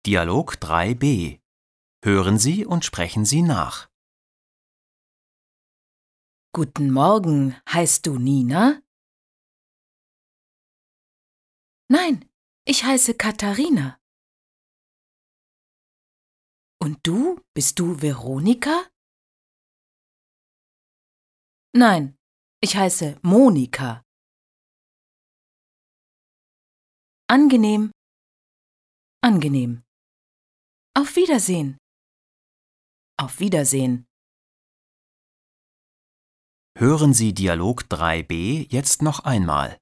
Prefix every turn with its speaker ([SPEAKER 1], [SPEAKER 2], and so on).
[SPEAKER 1] Dialog 3b. Hören Sie und sprechen Sie nach.
[SPEAKER 2] Guten Morgen, heißt du Nina? Nein, ich heiße Katharina. Und du, bist du Veronika? Nein, ich heiße Monika. Angenehm, angenehm. Auf Wiedersehen. Auf Wiedersehen.
[SPEAKER 1] Hören Sie Dialog 3b jetzt noch einmal.